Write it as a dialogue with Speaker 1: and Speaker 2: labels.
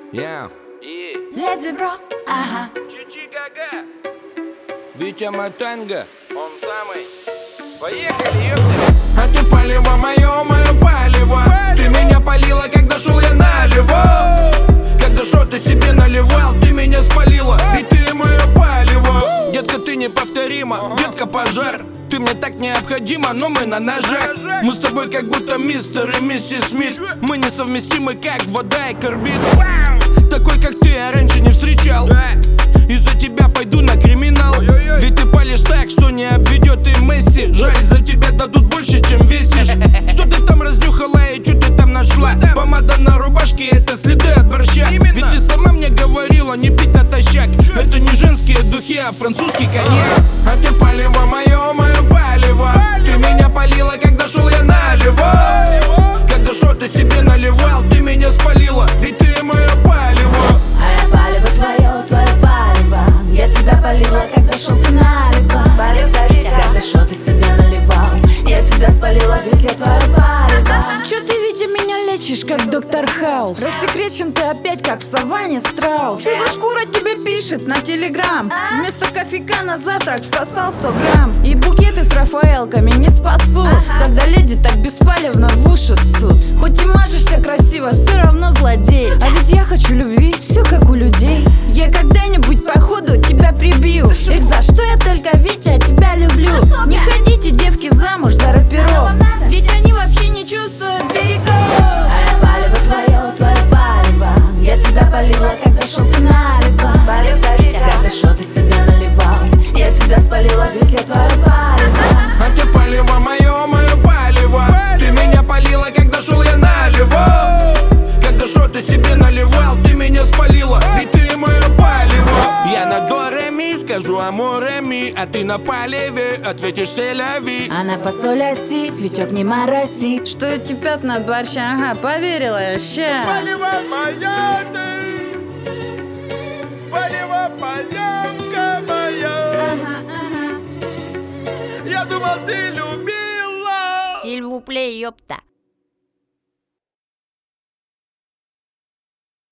Speaker 1: Yeah.
Speaker 2: Леди Бро, ага.
Speaker 3: Чичи Гага,
Speaker 1: Витя Матенга.
Speaker 3: он самый. Поехали, ёпта.
Speaker 1: А ты палево мое палево. Ты меня палила, когда шел я налево. Когда шо ты себе наливал, ты меня спалила. И ты мое палево. Детка, ты неповторима, детка, пожар. Ты мне так необходима, но мы на ножах. Мы с тобой как будто мистер и миссис Смит. Мы несовместимы, как вода и карбид. Такой, как ты, я раньше не встречал. Из-за тебя пойду на криминал. Ведь ты палишь так, что не обведет и Месси. Жаль, за тебя дадут больше, чем весишь. Что ты там разнюхала и что ты там нашла? Помада на рубашке, это следы от борща. Ведь ты сама мне говорила не пить натощак. Это не женские духи, а французский коньяк. А ты палево мое палево. Ты меня палила, когда шел я налево. Когда шо ты себе наливал, ты меня спалила. И ты мое палево.
Speaker 2: А я палево твое палево. Я тебя палила, когда шел ты налево. Когда шо ты себя наливал, я тебя спалила, ведь я твое палево.
Speaker 4: Чё ты, Витя, меня лечишь, как доктор Хаус? Рассекречен ты опять, как в саванне страус. Что за шкура тебе пишет на телеграм? Вместо кофейка на завтрак всосал 100 грамм. И букеты с рафаэлками не спасут, когда леди так беспалевно в уши ссут. Хоть и мажешься красиво, все равно злодей. А ведь я хочу любви, все как у людей. Я когда-нибудь походу тебя прибью. Эх, за что я только, Витя, тебя люблю. Не ходите, девки, замуж за рэперов, ведь они вообще не чувствуют берегов.
Speaker 2: А я палево твое палево. Я тебя палила, когда шел ты налево. Когда шо ты себя наливал, я тебя спалила, ведь я твое палево.
Speaker 1: А ты палево мое палево. Ты меня палила, когда шел я налево. Когда шо ты себе наливал, ты меня спалила. Ведь ты мое палево. Я на до ре ми скажу аморе ми, а ты на палеве ответишь селяви.
Speaker 4: А на фасоля си, Витек, не мороси. Что эти пятна от борща, ага, поверила я, ща.
Speaker 3: Палево моя ты, палево полянка моя. Я думал, ты любила.
Speaker 2: Сильвуплей, ёпта.